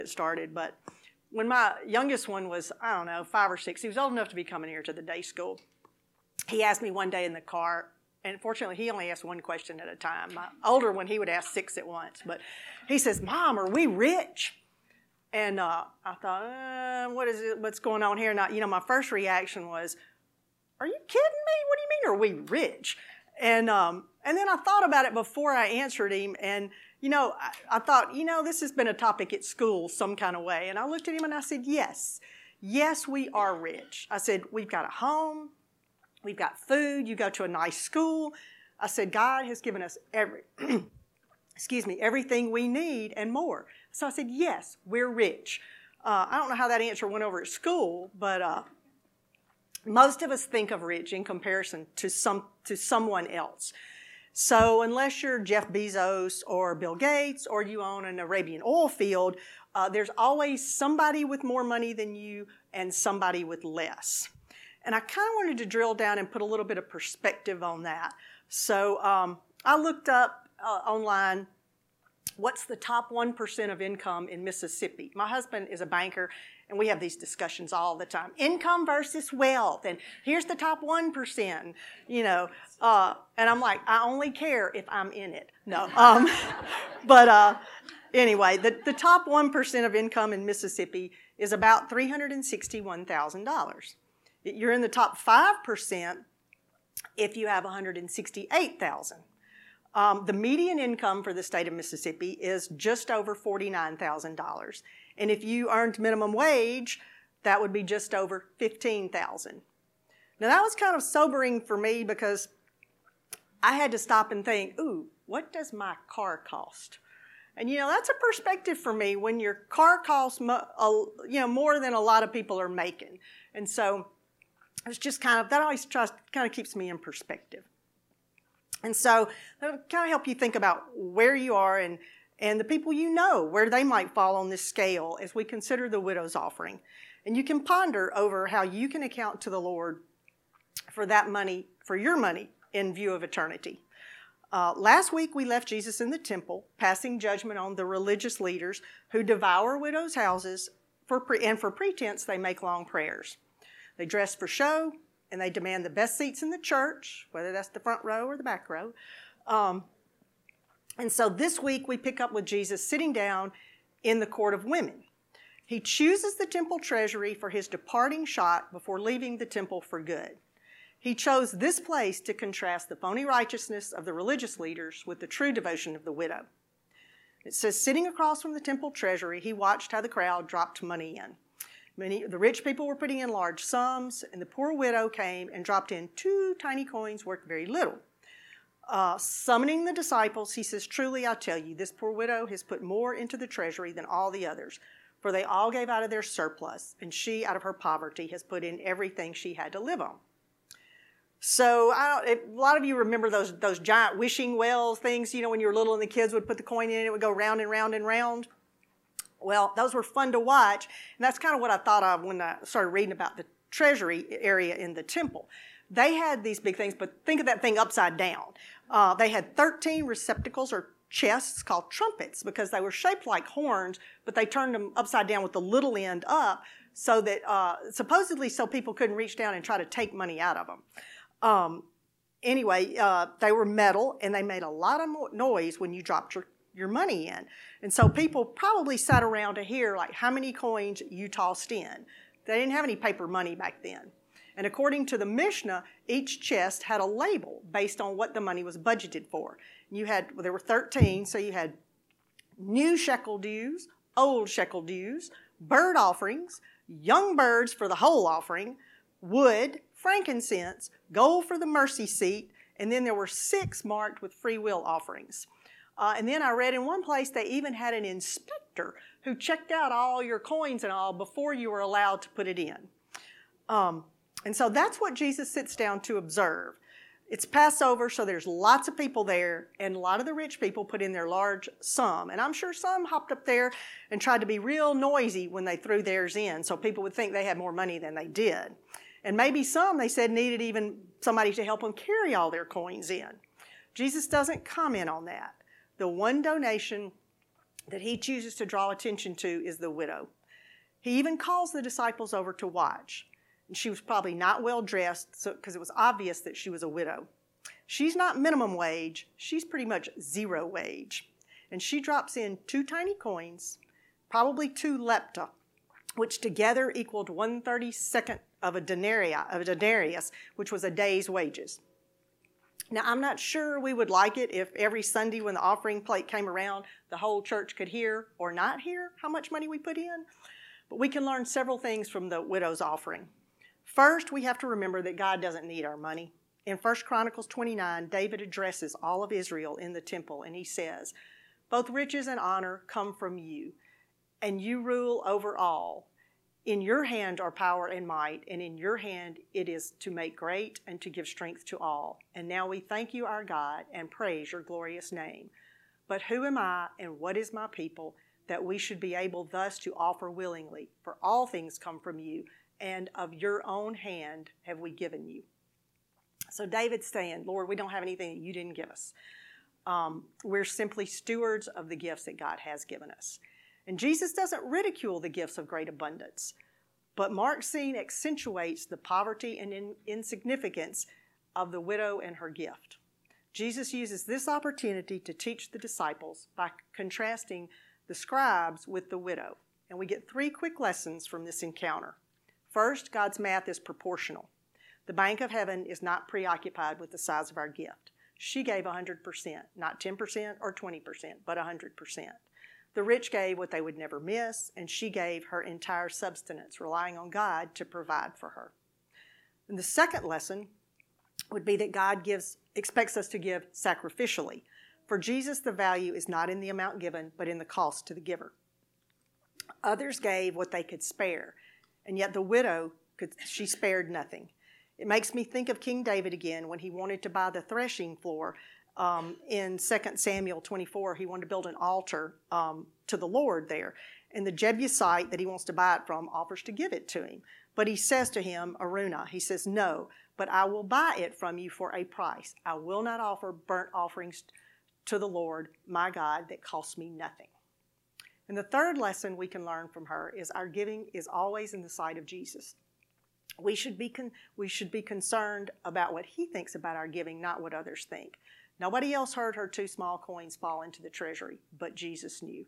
It started, but when my youngest one was, 5 or 6, he was old enough to be coming here to the day school. He asked me one day in the car, and fortunately he only asked one question at a time. My older one, he would ask 6 at once, but he says, "Mom, are we rich?" And I thought, what is it? What's going on here? And my first reaction was, "Are you kidding me? What do you mean, are we rich?" And then I thought about it before I answered him, and I thought, this has been a topic at school some kind of way. And I looked at him and I said, yes, we are rich. I said, we've got a home, we've got food, you go to a nice school. I said, God has given us everything we need and more. So I said, yes, we're rich. I don't know how that answer went over at school, but most of us think of rich in comparison to someone else. So unless you're Jeff Bezos or Bill Gates or you own an Arabian oil field, there's always somebody with more money than you and somebody with less. And I kind of wanted to drill down and put a little bit of perspective on that. So I looked up online, what's the top 1% of income in Mississippi? My husband is a banker, and we have these discussions all the time. Income versus wealth, and here's the top 1%, and I'm like, I only care if I'm in it. No. Anyway, the top 1% of income in Mississippi is about $361,000. You're in the top 5% if you have $168,000. The median income for the state of Mississippi is just over $49,000. And if you earned minimum wage, that would be just over $15,000. Now that was kind of sobering for me because I had to stop and think, what does my car cost? And that's a perspective for me when your car costs more than a lot of people are making. And so it's just that always keeps me in perspective. And so that'll kind of help you think about where you are and the people where they might fall on this scale as we consider the widow's offering. And you can ponder over how you can account to the Lord for that money, for your money, in view of eternity. Last week we left Jesus in the temple, passing judgment on the religious leaders who devour widows' houses, and for pretense they make long prayers. They dress for show, and they demand the best seats in the church, whether that's the front row or the back row. And so this week we pick up with Jesus sitting down in the court of women. He chooses the temple treasury for his departing shot before leaving the temple for good. He chose this place to contrast the phony righteousness of the religious leaders with the true devotion of the widow. It says, sitting across from the temple treasury, he watched how the crowd dropped money in. The rich people were putting in large sums, and the poor widow came and dropped in 2 tiny coins worth very little. Summoning the disciples, he says, truly I tell you, this poor widow has put more into the treasury than all the others, for they all gave out of their surplus, and she, out of her poverty, has put in everything she had to live on. So a lot of you remember those giant wishing wells things, when you were little and the kids would put the coin in and it would go round and round and round. Well, those were fun to watch, and that's kind of what I thought of when I started reading about the treasury area in the temple. They had these big things, but think of that thing upside down. They had 13 receptacles or chests called trumpets because they were shaped like horns, but they turned them upside down with the little end up so that supposedly so people couldn't reach down and try to take money out of them. Anyway, they were metal, and they made a lot of noise when you dropped your money in. And so people probably sat around to hear how many coins you tossed in. They didn't have any paper money back then. And according to the Mishnah, each chest had a label based on what the money was budgeted for. There were 13, so you had new shekel dues, old shekel dues, bird offerings, young birds for the whole offering, wood, frankincense, gold for the mercy seat, and then there were 6 marked with free will offerings. And then I read in one place they even had an inspector who checked out all your coins and all before you were allowed to put it in. And so that's what Jesus sits down to observe. It's Passover, so there's lots of people there, and a lot of the rich people put in their large sum. And I'm sure some hopped up there and tried to be real noisy when they threw theirs in, so people would think they had more money than they did. And maybe some, they said, needed even somebody to help them carry all their coins in. Jesus doesn't comment on that. The one donation that he chooses to draw attention to is the widow. He even calls the disciples over to watch. And she was probably not well dressed because it was obvious that she was a widow. She's not minimum wage. She's pretty much zero wage. And she drops in 2 tiny coins, probably 2 lepta, which together equaled 1/32 of a denarius, which was a day's wages. Now, I'm not sure we would like it if every Sunday when the offering plate came around, the whole church could hear or not hear how much money we put in. But we can learn several things from the widow's offering. First, we have to remember that God doesn't need our money. In 1 Chronicles 29, David addresses all of Israel in the temple, and he says, "Both riches and honor come from you, and you rule over all. In your hand are power and might, and in your hand it is to make great and to give strength to all. And now we thank you, our God, and praise your glorious name. But who am I and what is my people that we should be able thus to offer willingly? For all things come from you, and of your own hand have we given you." So David's saying, Lord, we don't have anything that you didn't give us. We're simply stewards of the gifts that God has given us. And Jesus doesn't ridicule the gifts of great abundance, but Mark's scene accentuates the poverty and insignificance of the widow and her gift. Jesus uses this opportunity to teach the disciples by contrasting the scribes with the widow. And we get 3 quick lessons from this encounter. First, God's math is proportional. The bank of heaven is not preoccupied with the size of our gift. She gave 100%, not 10% or 20%, but 100%. The rich gave what they would never miss, and she gave her entire substance, relying on God to provide for her. And the second lesson would be that God expects us to give sacrificially. For Jesus, the value is not in the amount given, but in the cost to the giver. Others gave what they could spare, and yet the widow, she spared nothing. It makes me think of King David again when he wanted to buy the threshing floor. In 2 Samuel 24, he wanted to build an altar to the Lord there. And the Jebusite that he wants to buy it from offers to give it to him. But he says to him, Araunah, he says, "No, but I will buy it from you for a price. I will not offer burnt offerings to the Lord, my God, that cost me nothing." And the third lesson we can learn from her is our giving is always in the sight of Jesus. We should be concerned about what he thinks about our giving, not what others think. Nobody else heard her 2 small coins fall into the treasury, but Jesus knew.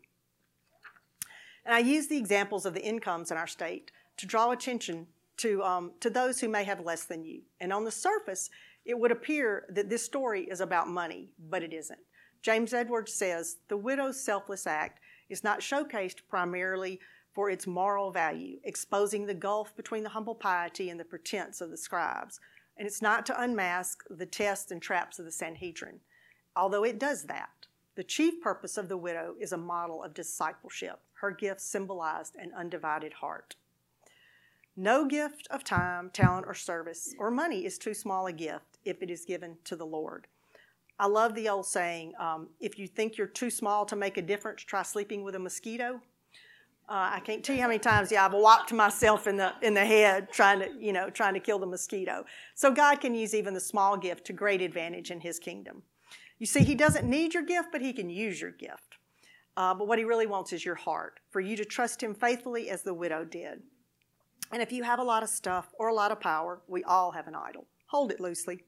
And I use the examples of the incomes in our state to draw attention to those who may have less than you. And on the surface, it would appear that this story is about money, but it isn't. James Edwards says, "The widow's selfless act is not showcased primarily for its moral value, exposing the gulf between the humble piety and the pretense of the scribes. And it's not to unmask the tests and traps of the Sanhedrin. Although it does that, the chief purpose of the widow is a model of discipleship. Her gift symbolized an undivided heart." No gift of time, talent, or service, or money is too small a gift if it is given to the Lord. I love the old saying, if you think you're too small to make a difference, try sleeping with a mosquito. I can't tell you how many times I've whopped myself in the head trying to kill the mosquito. So God can use even the small gift to great advantage in his kingdom. You see, he doesn't need your gift, but he can use your gift. But what he really wants is your heart, for you to trust him faithfully as the widow did. And if you have a lot of stuff or a lot of power, we all have an idol. Hold it loosely.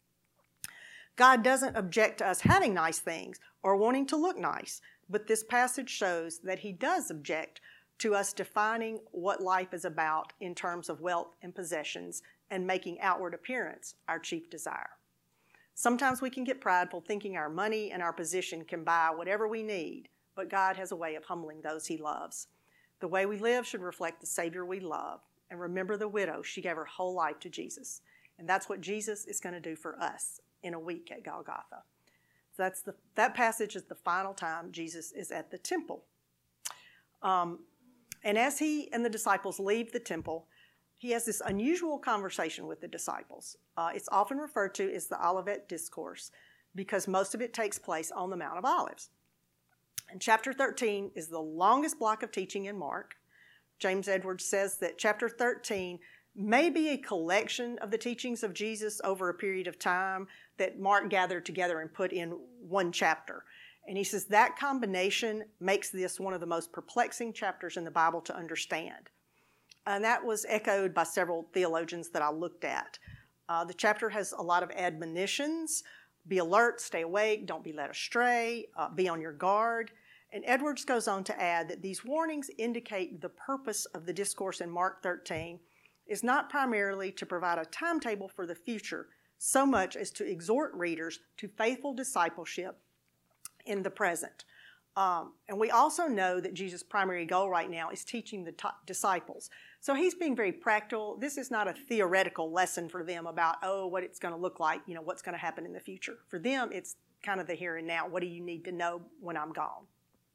God doesn't object to us having nice things or wanting to look nice, but this passage shows that he does object to us defining what life is about in terms of wealth and possessions and making outward appearance our chief desire. Sometimes we can get prideful thinking our money and our position can buy whatever we need, but God has a way of humbling those he loves. The way we live should reflect the Savior we love. And remember the widow, she gave her whole life to Jesus. And that's what Jesus is going to do for us in a week at Golgotha. So that passage is the final time Jesus is at the temple. And as he and the disciples leave the temple, he has this unusual conversation with the disciples. It's often referred to as the Olivet Discourse because most of it takes place on the Mount of Olives. And chapter 13 is the longest block of teaching in Mark. James Edwards says that chapter 13 may be a collection of the teachings of Jesus over a period of time that Mark gathered together and put in one chapter. And he says that combination makes this one of the most perplexing chapters in the Bible to understand. And that was echoed by several theologians that I looked at. The chapter has a lot of admonitions. Be alert, stay awake, don't be led astray, be on your guard. And Edwards goes on to add that these warnings indicate the purpose of the discourse in Mark 13 is not primarily to provide a timetable for the future, so much as to exhort readers to faithful discipleship in the present. And we also know that Jesus' primary goal right now is teaching the disciples. So he's being very practical. This is not a theoretical lesson for them about, what it's going to look like, what's going to happen in the future. For them, it's kind of the here and now. What do you need to know when I'm gone?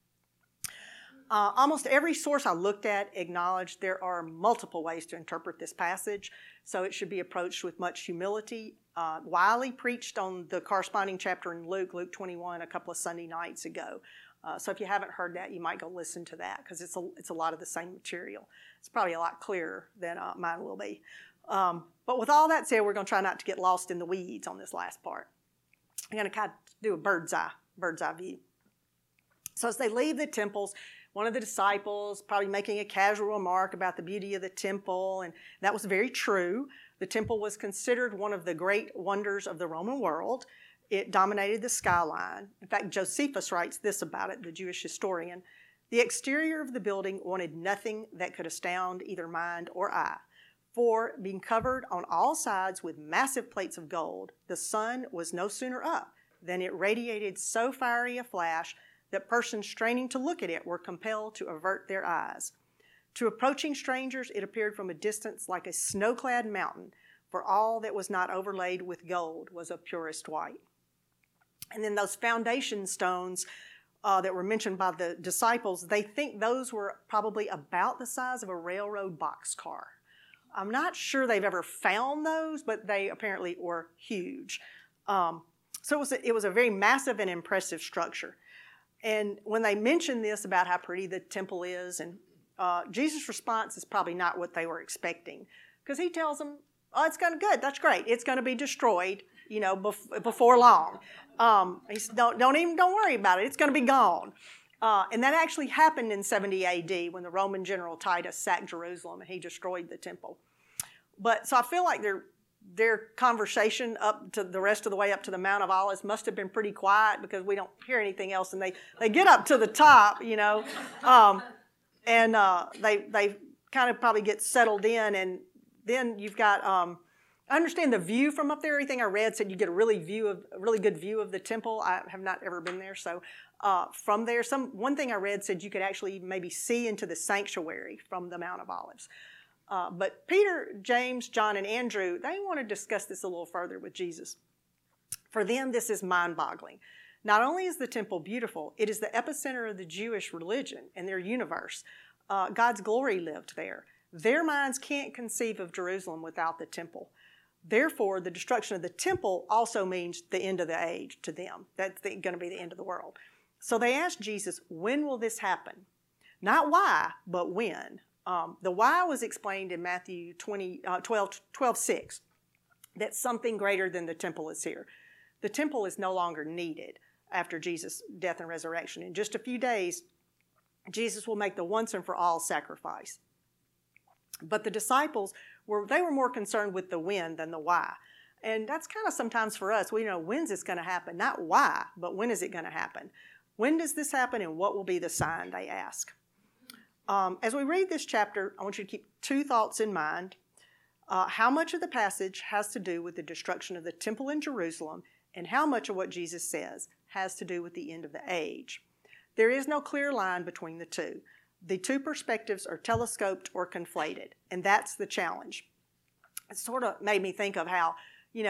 Almost every source I looked at acknowledged there are multiple ways to interpret this passage, so it should be approached with much humility. Wiley preached on the corresponding chapter in Luke 21, a couple of Sunday nights ago. So if you haven't heard that, you might go listen to that because it's a lot of the same material. It's probably a lot clearer than mine will be. But with all that said, we're going to try not to get lost in the weeds on this last part. I'm going to kind of do a bird's eye view. So as they leave the temples, one of the disciples probably making a casual remark about the beauty of the temple, and that was very true. The temple was considered one of the great wonders of the Roman world. It dominated the skyline. In fact, Josephus writes this about it, the Jewish historian. The exterior of the building wanted nothing that could astound either mind or eye. For, being covered on all sides with massive plates of gold, the sun was no sooner up than it radiated so fiery a flash that persons straining to look at it were compelled to avert their eyes. To approaching strangers, it appeared from a distance like a snow-clad mountain, for all that was not overlaid with gold was of purest white. And then those foundation stones that were mentioned by the disciples, they think those were probably about the size of a railroad boxcar. I'm not sure they've ever found those, but they apparently were huge. So it was a very massive and impressive structure. And when they mention this about how pretty the temple is, and Jesus' response is probably not what they were expecting, because he tells them, it's going to good, that's great. It's going to be destroyed, before long. He said, don't worry about it. It's going to be gone. And that actually happened in 70 AD when the Roman general Titus sacked Jerusalem and he destroyed the temple. But so I feel like their conversation up to the rest of the way up to the Mount of Olives must have been pretty quiet because we don't hear anything else. And they get up to the top, and they kind of probably get settled in. And then you've got, I understand the view from up there. Everything I read said you get a really good view of the temple. I have not ever been there, so from there, one thing I read said you could actually maybe see into the sanctuary from the Mount of Olives. But Peter, James, John, and Andrew, they want to discuss this a little further with Jesus. For them, this is mind-boggling. Not only is the temple beautiful, it is the epicenter of the Jewish religion and their universe. God's glory lived there. Their minds can't conceive of Jerusalem without the temple. Therefore, the destruction of the temple also means the end of the age to them. That's going to be the end of the world. So they asked Jesus, when will this happen? Not why, but when. The why was explained in Matthew 12:6, that something greater than the temple is here. The temple is no longer needed after Jesus' death and resurrection. In just a few days, Jesus will make the once and for all sacrifice. But the disciples, were more concerned with the when than the why. And that's kind of sometimes for us. We know when's this going to happen, not why, but when is it going to happen? When does this happen and what will be the sign, they ask. As we read this chapter, I want you to keep two thoughts in mind. How much of the passage has to do with the destruction of the temple in Jerusalem, and how much of what Jesus says has to do with the end of the age. There is no clear line between the two. The two perspectives are telescoped or conflated, and that's the challenge. It sort of made me think of how,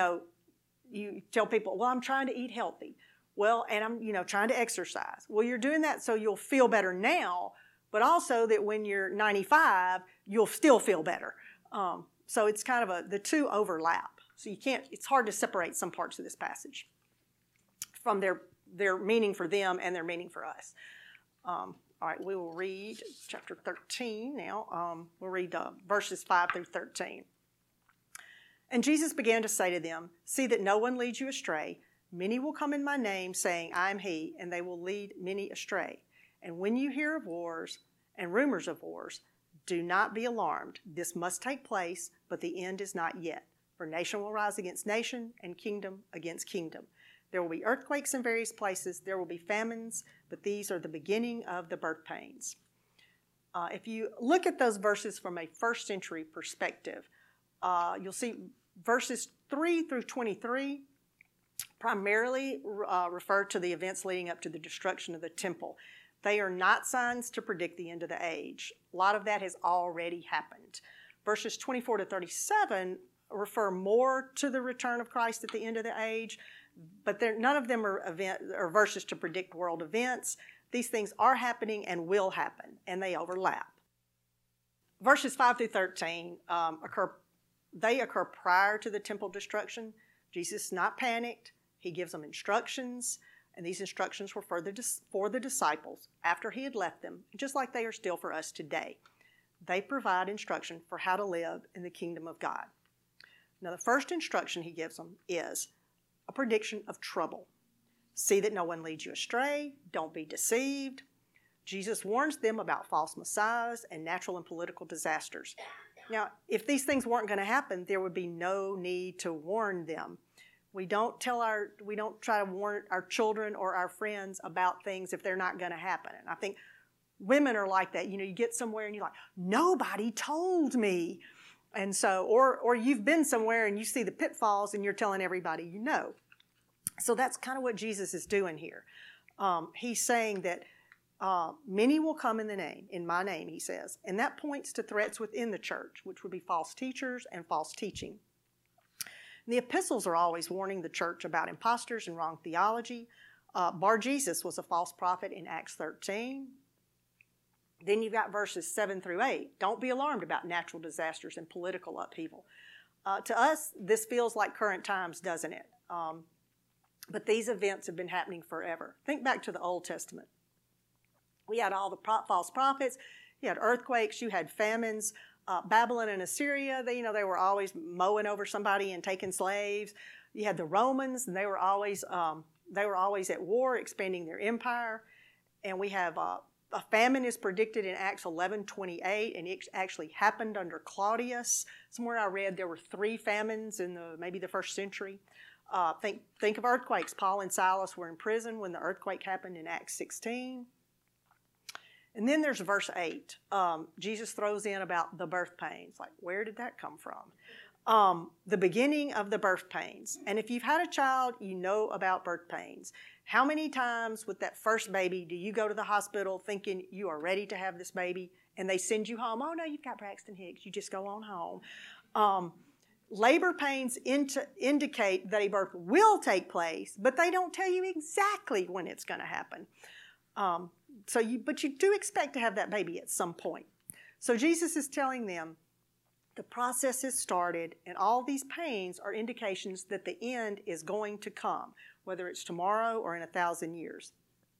you tell people, well, I'm trying to eat healthy. Well, and I'm, trying to exercise. Well, you're doing that so you'll feel better now, but also that when you're 95, you'll still feel better. So it's kind of the two overlap. So it's hard to separate some parts of this passage from their meaning for them and their meaning for us. All right, we will read chapter 13 now. We'll read verses 5 through 13. And Jesus began to say to them, "See that no one leads you astray. Many will come in my name, saying, I am he, and they will lead many astray. And when you hear of wars and rumors of wars, do not be alarmed. This must take place, but the end is not yet. For nation will rise against nation, and kingdom against kingdom. There will be earthquakes in various places. There will be famines, but these are the beginning of the birth pains. If you look at those verses from a first century perspective, you'll see verses 3 through 23 primarily refer to the events leading up to the destruction of the temple. They are not signs to predict the end of the age. A lot of that has already happened. Verses 24 to 37 refer more to the return of Christ at the end of the age, but none of them are verses to predict world events. These things are happening and will happen, and they overlap. Verses 5 through 13 occur prior to the temple destruction. Jesus is not panicked. He gives them instructions, and these instructions were for the disciples after he had left them, just like they are still for us today. They provide instruction for how to live in the kingdom of God. Now, the first instruction he gives them is a prediction of trouble. See that no one leads you astray. Don't be deceived. Jesus warns them about false messiahs and natural and political disasters. Now, if these things weren't going to happen, there would be no need to warn them. We don't try to warn our children or our friends about things if they're not going to happen. And I think women are like that. You get somewhere and you're like, nobody told me. And so, or you've been somewhere and you see the pitfalls and you're telling everybody you know. So that's kind of what Jesus is doing here. He's saying that many will come in my name, he says. And that points to threats within the church, which would be false teachers and false teaching. And the epistles are always warning the church about imposters and wrong theology. Bar-Jesus was a false prophet in Acts 13. Then you've got verses 7 through 8. Don't be alarmed about natural disasters and political upheaval. To us, this feels like current times, doesn't it? But these events have been happening forever. Think back to the Old Testament. We had all the false prophets. You had earthquakes. You had famines. Babylon and Assyria, they were always mowing over somebody and taking slaves. You had the Romans, and they were always at war, expanding their empire. And we have a famine is predicted in Acts 11:28, and it actually happened under Claudius. Somewhere I read there were 3 famines in maybe the first century. Think of earthquakes. Paul and Silas were in prison when the earthquake happened in Acts 16. And then there's verse 8. Jesus throws in about the birth pains. Like, where did that come from? The beginning of the birth pains. And if you've had a child, you know about birth pains. How many times with that first baby do you go to the hospital thinking you are ready to have this baby, and they send you home? Oh, no, you've got Braxton Hicks. You just go on home. Labor pains indicate that a birth will take place, but they don't tell you exactly when it's going to happen. But you do expect to have that baby at some point. So Jesus is telling them the process has started, and all these pains are indications that the end is going to come, whether it's tomorrow or in 1,000 years.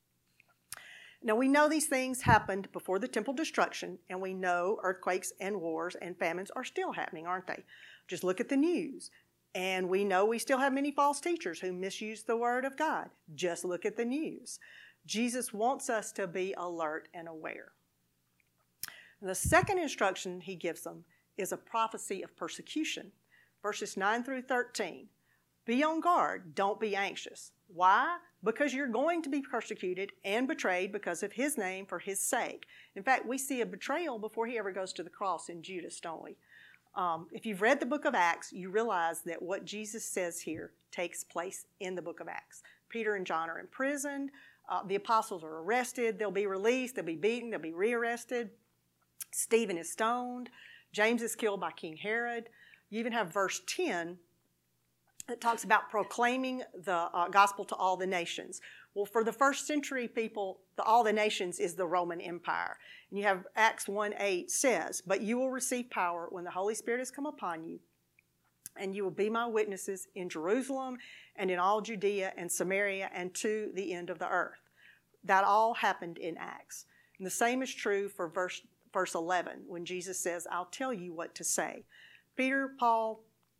Now, we know these things happened before the temple destruction, and we know earthquakes and wars and famines are still happening, aren't they? Just look at the news. And we know we still have many false teachers who misuse the word of God. Just look at the news. Jesus wants us to be alert and aware. And the second instruction he gives them is a prophecy of persecution. Verses 9 through 13. Be on guard. Don't be anxious. Why? Because you're going to be persecuted and betrayed because of his name for his sake. In fact, we see a betrayal before he ever goes to the cross in Judas, don't we? If you've read the book of Acts, you realize that what Jesus says here takes place in the book of Acts. Peter and John are imprisoned. The apostles are arrested. They'll be released. They'll be beaten. They'll be rearrested. Stephen is stoned. James is killed by King Herod. You even have verse 10 that talks about proclaiming the gospel to all the nations. Well, for the first century people, all the nations is the Roman Empire. And you have Acts 1:8 says, but you will receive power when the Holy Spirit has come upon you, and you will be my witnesses in Jerusalem and in all Judea and Samaria and to the end of the earth. That all happened in Acts. And the same is true for verse 11 when Jesus says, I'll tell you what to say. Peter, Paul,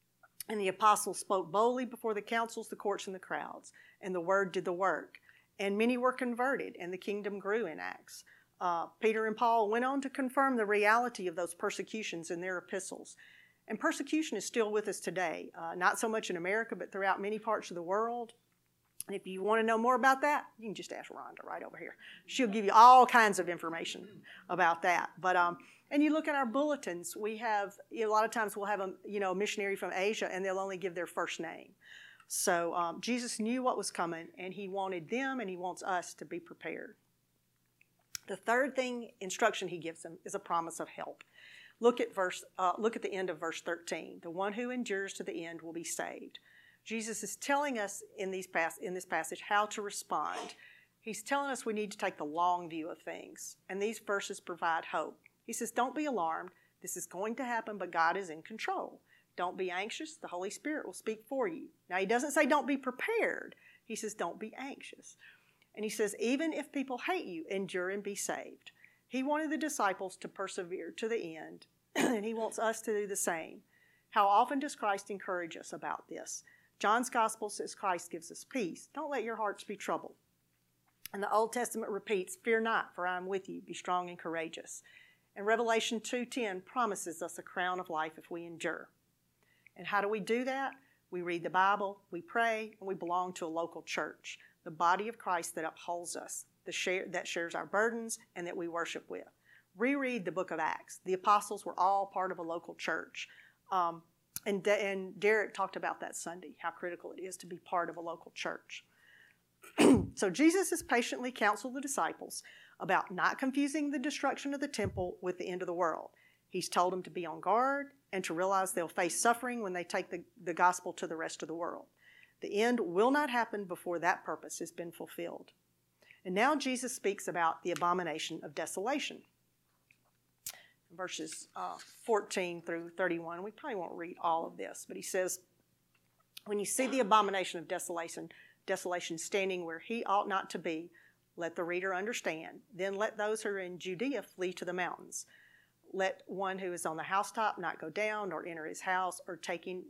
And the apostles spoke boldly before the councils, the courts, and the crowds. And the word did the work. And many were converted, and the kingdom grew in Acts. Peter and Paul went on to confirm the reality of those persecutions in their epistles. And persecution is still with us today, not so much in America, but throughout many parts of the world. And if you want to know more about that, you can just ask Rhonda right over here. She'll give you all kinds of information about that. But and you look at our bulletins, we have, a lot of times we'll have a missionary from Asia, and they'll only give their first name. So Jesus knew what was coming, and he wanted them, and he wants us to be prepared. The third instruction he gives them is a promise of help. Look at the end of verse 13. The one who endures to the end will be saved. Jesus is telling us in this passage how to respond. He's telling us we need to take the long view of things, and these verses provide hope. He says, don't be alarmed. This is going to happen, but God is in control. Don't be anxious. The Holy Spirit will speak for you. Now, he doesn't say don't be prepared. He says don't be anxious. And he says, even if people hate you, endure and be saved. He wanted the disciples to persevere to the end, and he wants us to do the same. How often does Christ encourage us about this? John's gospel says Christ gives us peace. Don't let your hearts be troubled. And the Old Testament repeats, fear not, for I am with you. Be strong and courageous. And Revelation 2:10 promises us a crown of life if we endure. And how do we do that? We read the Bible, we pray, and we belong to a local church, the body of Christ that upholds us, that shares our burdens, and that we worship with. Reread the book of Acts. The apostles were all part of a local church. And Derek talked about that Sunday, how critical it is to be part of a local church. So Jesus has patiently counseled the disciples about not confusing the destruction of the temple with the end of the world. He's told them to be on guard and to realize they'll face suffering when they take the gospel to the rest of the world. The end will not happen before that purpose has been fulfilled. And now Jesus speaks about the abomination of desolation. Verses 14 through 31. We probably won't read all of this, but he says, when you see the abomination of desolation standing where he ought not to be, let the reader understand. Then let those who are in Judea flee to the mountains. Let one who is on the housetop not go down or enter his house or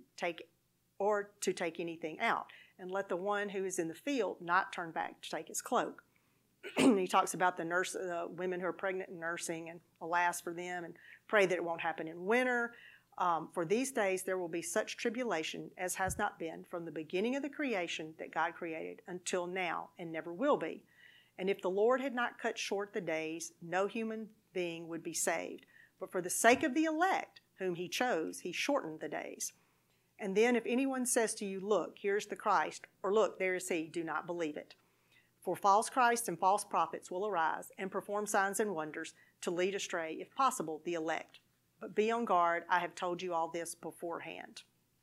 to take anything out. And let the one who is in the field not turn back to take his cloak. He talks about the women who are pregnant and nursing, and alas for them, and pray that it won't happen in winter. For these days there will be such tribulation as has not been from the beginning of the creation that God created until now, and never will be. And if the Lord had not cut short the days, no human being would be saved. But for the sake of the elect, whom he chose, he shortened the days. And then if anyone says to you, look, here's the Christ, or look, there is he, do not believe it. For false Christs and false prophets will arise and perform signs and wonders to lead astray, if possible, the elect. But be on guard, I have told you all this beforehand.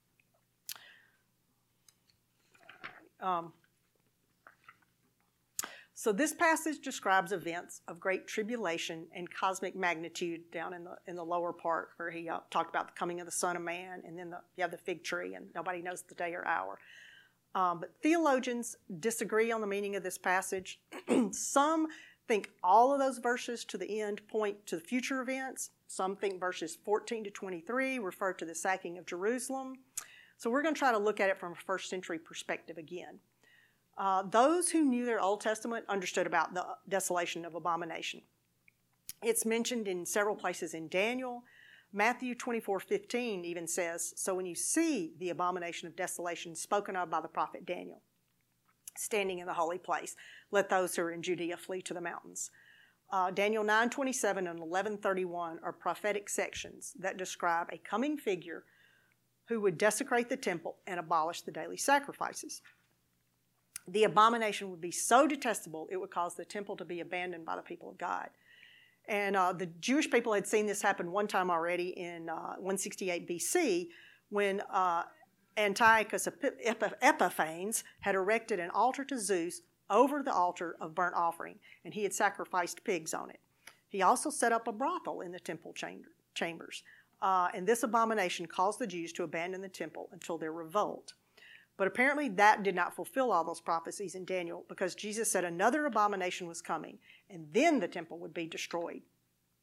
So this passage describes events of great tribulation and cosmic magnitude down in the lower part where he talked about the coming of the Son of Man, and then you have the fig tree, and nobody knows the day or hour. But theologians disagree on the meaning of this passage. Some think all of those verses to the end point to the future events. Some think verses 14 to 23 refer to the sacking of Jerusalem. So we're going to try to look at it from a first century perspective again. Those who knew their Old Testament understood about the desolation of abomination. It's mentioned in several places in Daniel. Matthew 24:15 even says, so when you see the abomination of desolation spoken of by the prophet Daniel, standing in the holy place, let those who are in Judea flee to the mountains. Daniel 9:27 and 11:31 are prophetic sections that describe a coming figure who would desecrate the temple and abolish the daily sacrifices. The abomination would be so detestable it would cause the temple to be abandoned by the people of God. And the Jewish people had seen this happen one time already in 168 BC when Antiochus Epiphanes had erected an altar to Zeus over the altar of burnt offering, and he had sacrificed pigs on it. He also set up a brothel in the temple chambers. And this abomination caused the Jews to abandon the temple until their revolt. But apparently that did not fulfill all those prophecies in Daniel, because Jesus said another abomination was coming, and then the temple would be destroyed.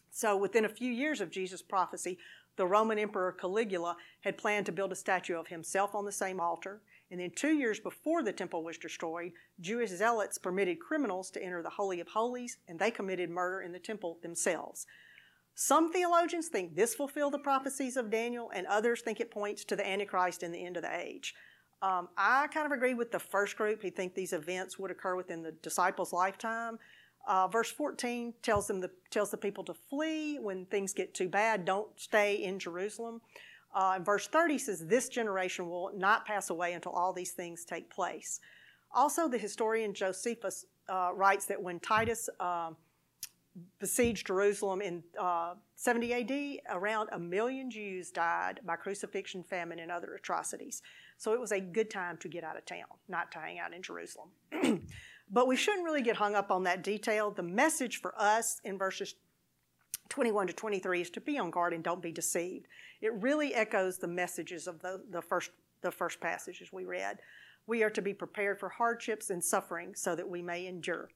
So within a few years of Jesus' prophecy, the Roman Emperor Caligula had planned to build a statue of himself on the same altar. And then 2 years before the temple was destroyed, Jewish zealots permitted criminals to enter the Holy of Holies, and they committed murder in the temple themselves. Some theologians think this fulfilled the prophecies of Daniel, and others think it points to the Antichrist and the end of the age. I kind of agree with the first group who think these events would occur within the disciples' lifetime. Verse 14 tells the people to flee when things get too bad. Don't stay in Jerusalem. And verse 30 says, this generation will not pass away until all these things take place. Also, the historian Josephus writes that when Titus besieged Jerusalem in 70 AD, around 1 million Jews died by crucifixion, famine, and other atrocities. So it was a good time to get out of town, not to hang out in Jerusalem. But we shouldn't really get hung up on that detail. The message for us in verses 21 to 23 is to be on guard and don't be deceived. It really echoes the messages of the first passages we read. We are to be prepared for hardships and suffering so that we may endure.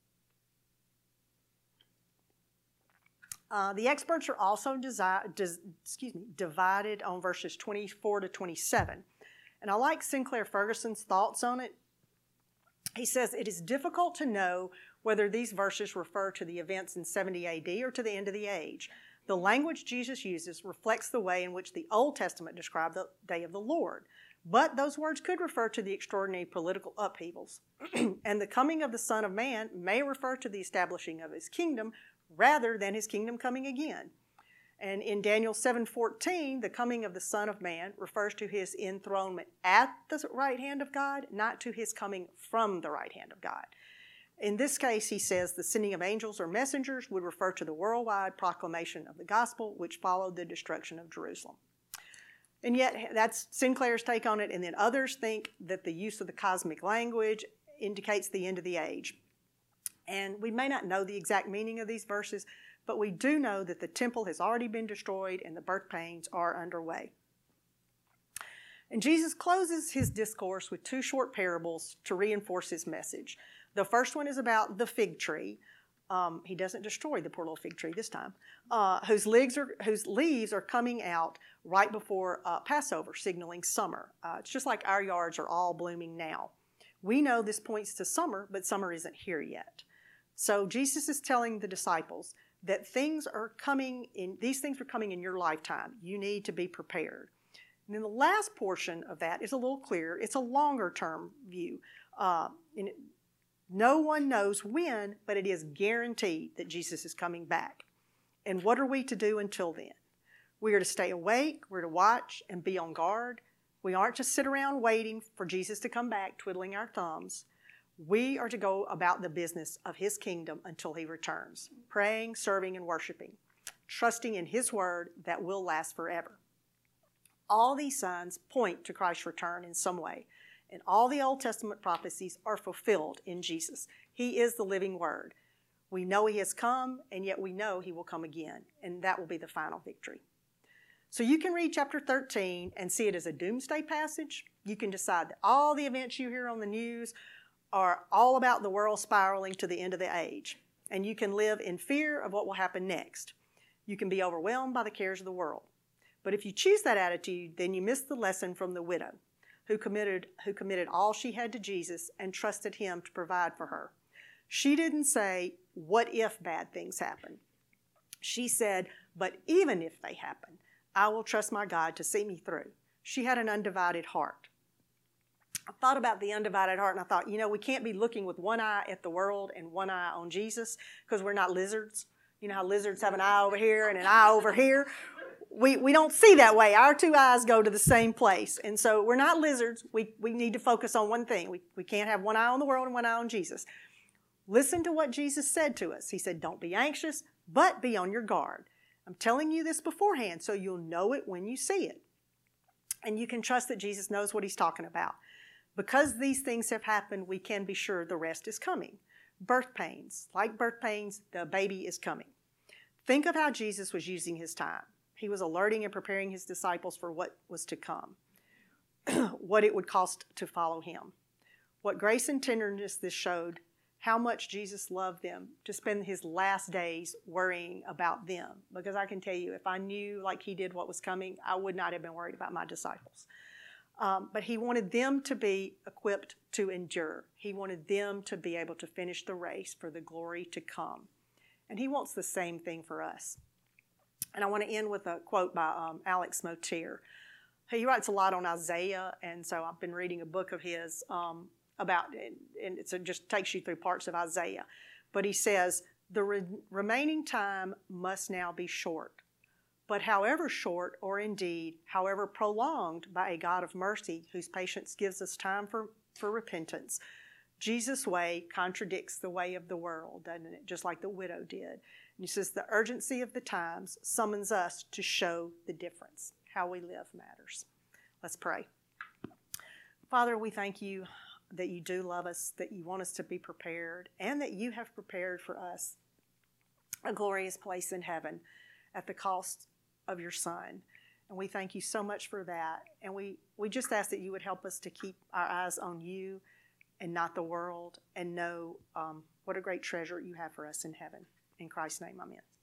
The experts are also divided on verses 24 to 27. And I like Sinclair Ferguson's thoughts on it. He says, it is difficult to know whether these verses refer to the events in 70 AD or to the end of the age. The language Jesus uses reflects the way in which the Old Testament described the day of the Lord. But those words could refer to the extraordinary political upheavals. And the coming of the Son of Man may refer to the establishing of his kingdom rather than his kingdom coming again. And in Daniel 7:14, the coming of the Son of Man refers to his enthronement at the right hand of God, not to his coming from the right hand of God. In this case, he says the sending of angels or messengers would refer to the worldwide proclamation of the gospel, which followed the destruction of Jerusalem. And yet, that's Sinclair's take on it, and then others think that the use of the cosmic language indicates the end of the age. And we may not know the exact meaning of these verses, but we do know that the temple has already been destroyed and the birth pains are underway. And Jesus closes his discourse with 2 short parables to reinforce his message. The first one is about the fig tree. He doesn't destroy the poor little fig tree this time, whose leaves are coming out right before Passover, signaling summer. It's just like our yards are all blooming now. We know this points to summer, but summer isn't here yet. So Jesus is telling the disciples that these things are coming in your lifetime. You need to be prepared. And then the last portion of that is a little clearer. It's a longer term view. No one knows when, but it is guaranteed that Jesus is coming back. And what are we to do until then? We are to stay awake, we're to watch and be on guard. We aren't to sit around waiting for Jesus to come back, twiddling our thumbs. We are to go about the business of his kingdom until he returns, praying, serving, and worshiping, trusting in his word that will last forever. All these signs point to Christ's return in some way, and all the Old Testament prophecies are fulfilled in Jesus. He is the living word. We know he has come, and yet we know he will come again, and that will be the final victory. So you can read chapter 13 and see it as a doomsday passage. You can decide that all the events you hear on the news are all about the world spiraling to the end of the age. And you can live in fear of what will happen next. You can be overwhelmed by the cares of the world. But if you choose that attitude, then you miss the lesson from the widow who committed all she had to Jesus and trusted him to provide for her. She didn't say, what if bad things happen? She said, but even if they happen, I will trust my God to see me through. She had an undivided heart. I thought about the undivided heart and I thought, we can't be looking with one eye at the world and one eye on Jesus because we're not lizards. You know how lizards have an eye over here and an eye over here? We don't see that way. Our 2 eyes go to the same place. And so we're not lizards. We need to focus on one thing. We can't have one eye on the world and one eye on Jesus. Listen to what Jesus said to us. He said, don't be anxious, but be on your guard. I'm telling you this beforehand so you'll know it when you see it. And you can trust that Jesus knows what he's talking about. Because these things have happened, we can be sure the rest is coming. Birth pains. Like birth pains, the baby is coming. Think of how Jesus was using his time. He was alerting and preparing his disciples for what was to come, what it would cost to follow him. What grace and tenderness this showed how much Jesus loved them, to spend his last days worrying about them. Because I can tell you, if I knew like he did what was coming, I would not have been worried about my disciples. But he wanted them to be equipped to endure. He wanted them to be able to finish the race for the glory to come. And he wants the same thing for us. And I want to end with a quote by Alex Motyer. He writes a lot on Isaiah, and so I've been reading a book of his about it, and it just takes you through parts of Isaiah. But he says, the remaining time must now be short. But however short, or indeed, however prolonged by a God of mercy, whose patience gives us time for repentance, Jesus' way contradicts the way of the world, doesn't it? Just like the widow did. And he says the urgency of the times summons us to show the difference. How we live matters. Let's pray. Father, we thank you that you do love us, that you want us to be prepared, and that you have prepared for us a glorious place in heaven at the cost of your Son. And we thank you so much for that. And we just ask that you would help us to keep our eyes on you and not the world, and know what a great treasure you have for us in heaven. In Christ's name, amen.